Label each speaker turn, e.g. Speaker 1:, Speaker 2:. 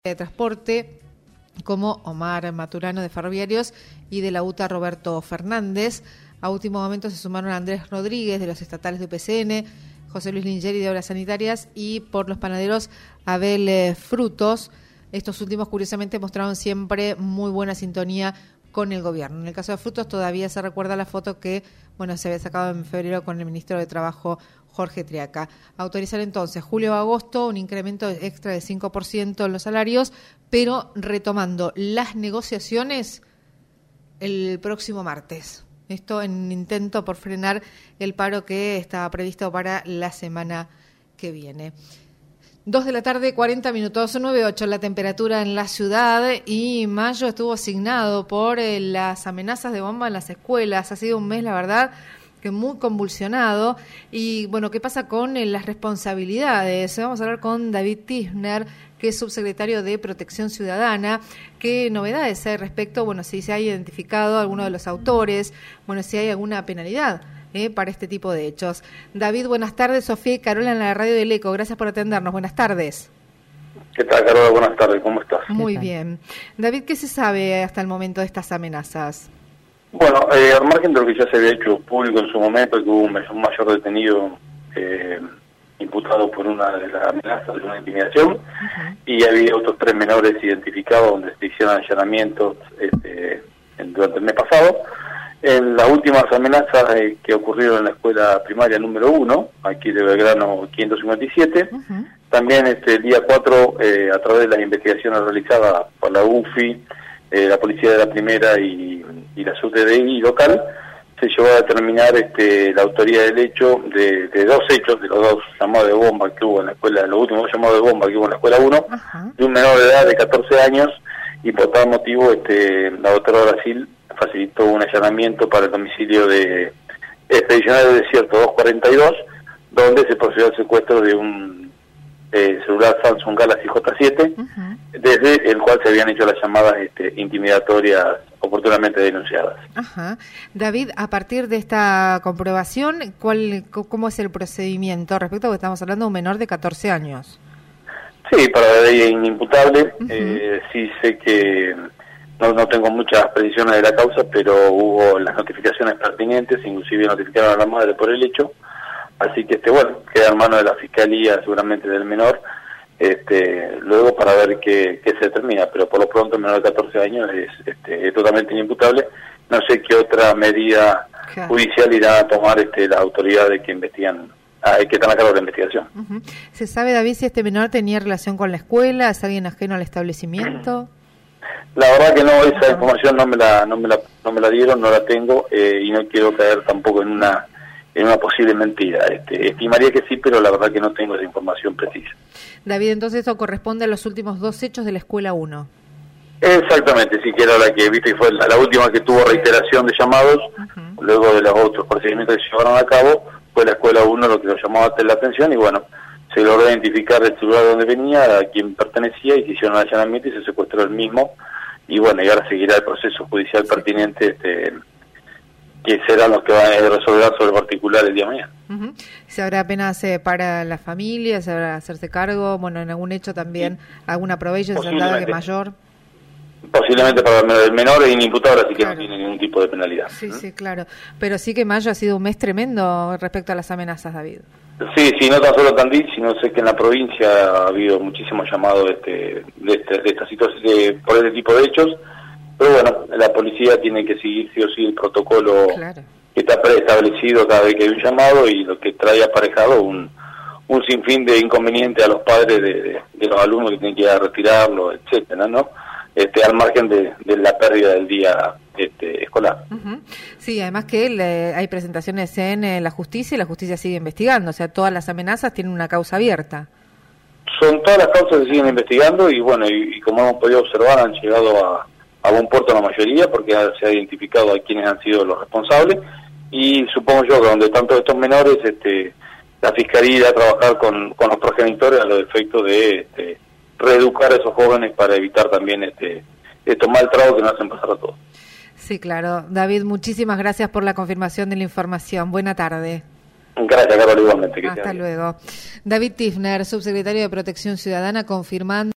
Speaker 1: de transporte como Omar Maturano de Ferroviarios y de la UTA Roberto Fernández. A último momento se sumaron Andrés Rodríguez de los estatales de UPCN, José Luis Lingeri de Obras Sanitarias y por los panaderos Abel Frutos. Estos últimos curiosamente mostraron siempre muy buena sintonía con el gobierno. En el caso de Frutos todavía se recuerda la foto que se había sacado en febrero con el ministro de Trabajo Jorge Triaca. Autorizar entonces julio a agosto un incremento extra de 5% en los salarios, pero retomando las negociaciones el próximo martes. Esto en intento por frenar el paro que estaba previsto para la semana que viene. 2 de la tarde, 40 minutos, 9:08 la temperatura en la ciudad, y mayo estuvo asignado por las amenazas de bomba en las escuelas. Ha sido un mes, la verdad, que muy convulsionado. Y bueno, ¿qué pasa con las responsabilidades? Vamos a hablar con David Tifner, que es subsecretario de Protección Ciudadana. ¿Qué novedades hay respecto? Bueno, si se ha identificado alguno de los autores, si hay alguna penalidad para este tipo de hechos. David, buenas tardes. Sofía y Carola en la radio del ECO. Gracias por atendernos. Buenas tardes.
Speaker 2: ¿Qué tal, Carola? Buenas tardes. ¿Cómo estás?
Speaker 1: Muy bien. David, ¿qué se sabe hasta el momento de estas amenazas?
Speaker 2: Bueno, al margen de lo que ya se había hecho público en su momento, que hubo un mayor detenido imputado por una de las amenazas de una intimidación, y había otros 3 menores identificados donde se hicieron allanamientos durante el mes pasado. En las últimas amenazas que ocurrieron en la escuela primaria número 1, aquí de Belgrano 557, también el día 4, a través de las investigaciones realizadas por la UFI, la Policía de la Primera y la SUTDI local, se llevó a determinar la autoría del hecho de 2 hechos, de los 2 llamados de bomba que hubo en la escuela, los últimos 2 llamados de bomba que hubo en la escuela 1, de un menor de edad de 14 años, y por tal motivo la doctora Brasil facilitó un allanamiento para el domicilio de Expedicionario Desierto 242, donde se procedió al secuestro de un celular Samsung Galaxy J7, desde el cual se habían hecho las llamadas intimidatorias oportunamente denunciadas.
Speaker 1: David, a partir de esta comprobación, ¿cómo es el procedimiento respecto a que estamos hablando de un menor de 14 años?
Speaker 2: Sí, para la ley es inimputable. Sí sé que no tengo muchas precisiones de la causa, pero hubo las notificaciones pertinentes, inclusive notificaron a la madre por el hecho, así que queda en manos de la Fiscalía seguramente del menor, luego para ver qué se determina, pero por lo pronto el menor de 14 años es totalmente inimputable. No sé qué otra medida judicial irá a tomar las autoridades que investigan, que están a cargo de la investigación.
Speaker 1: ¿Se sabe, David, si este menor tenía relación con la escuela? ¿Es alguien ajeno al establecimiento?
Speaker 2: La verdad que no, esa información no me la dieron, no la tengo, y no quiero caer tampoco en una posible mentira. Estimaría que sí, pero la verdad que no tengo esa información precisa.
Speaker 1: David, entonces eso corresponde a los últimos 2 hechos de la escuela 1.
Speaker 2: Exactamente, sí, que era la que viste, fue la última que tuvo reiteración de llamados, luego de los otros procedimientos que se llevaron a cabo, fue la escuela 1 lo que nos llamó la atención, y se logró identificar el celular donde venía, a quién pertenecía, y se hicieron el allanamiento y se secuestró el mismo, y ahora seguirá el proceso judicial pertinente, que serán los que van a resolver sobre el particular el día de mañana.
Speaker 1: ¿Se habrá apenas para la familia, se habrá hacerse cargo, en algún hecho también, alguna provecho de saldada que mayor?
Speaker 2: Posiblemente para el menor es inimputable, así que no tiene ningún tipo de penalidad.
Speaker 1: Sí, claro. Pero sí que mayo ha sido un mes tremendo respecto a las amenazas, David. Sí,
Speaker 2: no tan solo Tandil, sino sé que en la provincia ha habido muchísimos llamados de esta situación, por este tipo de hechos, pero la policía tiene que seguir sí o sí el protocolo que está preestablecido cada vez que hay un llamado, y lo que trae aparejado un sinfín de inconvenientes a los padres de los alumnos que tienen que ir a retirarlo, etcétera, ¿no? Al margen de la pérdida del día escolar.
Speaker 1: Sí, además que hay presentaciones en la justicia, y la justicia sigue investigando, o sea, todas las amenazas tienen una causa abierta.
Speaker 2: Son todas las causas que siguen investigando, y como hemos podido observar, han llegado a buen puerto la mayoría, porque se ha identificado a quienes han sido los responsables, y supongo yo que donde están todos estos menores, la Fiscalía irá a trabajar con los progenitores a los efectos de reeducar a esos jóvenes para evitar también estos mal tragos que nos hacen pasar a todos.
Speaker 1: Sí, claro. David, muchísimas gracias por la confirmación de la información. Buena tarde.
Speaker 2: Gracias, Carol, igualmente.
Speaker 1: Hasta luego. David Tifner, subsecretario de Protección Ciudadana, confirmando